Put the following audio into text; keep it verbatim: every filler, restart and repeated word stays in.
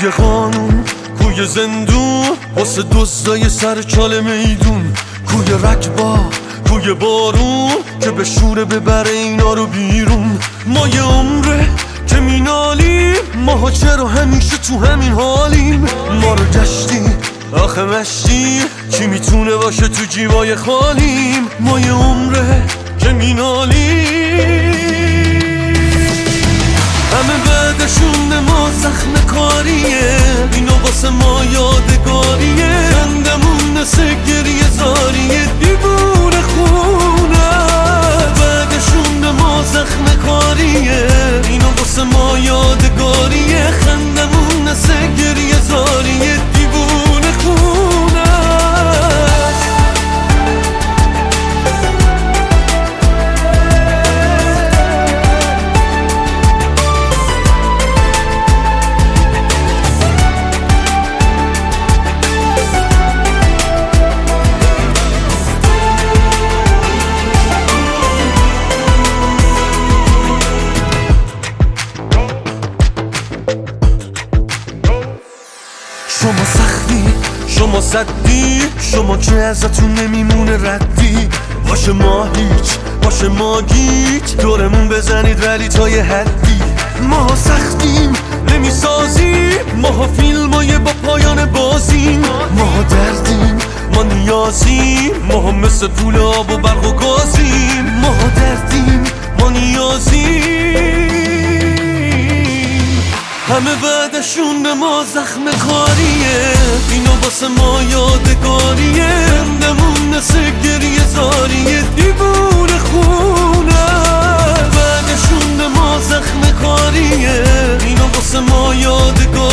کوی قانون، کوی زندون، واسه دزدای سر چال میدون، کوی رکبا، کوی بارون که به شوره ببره اینا رو بیرون. ما یه عمره که مینالیم، ماها چرا همیشه تو همین حالیم؟ ما رو گشتیم آخه مشتی، کی میتونه باشه تو جیبای خالیم؟ ما یه عمره که مینالیم، همه بعدشون ما زخم کاریه، اینو واسه ما یادگاریه، خندمون نسه گریه زاریه، دیوونه خونه. بعدشون ما زخم کاریه، اینو واسه ما یادگاریه، خندمون نسه گریه زاریه، دیوونه خونه. شما سختی، شما صدی، شما که ازتون نمیمونه ردی. باشه ما هیچ، باشه ما گیج، دورمون بزنید ولی تا یه حدی. ما سختیم نمیسازیم، ما فیلمای با پایان بازیم. ما دردیم، ما نیازیم، ما مثل پول آب و برق و گازیم. ما دردیم، ما نیازیم، همه بعدشون به ما زخم کاریه، اینو واسه ما یادگاریه، خندمون نسه گریه زاریه، دیوونه خونه. بعدشون به ما زخم کاریه، اینو واسه ما یادگاریه.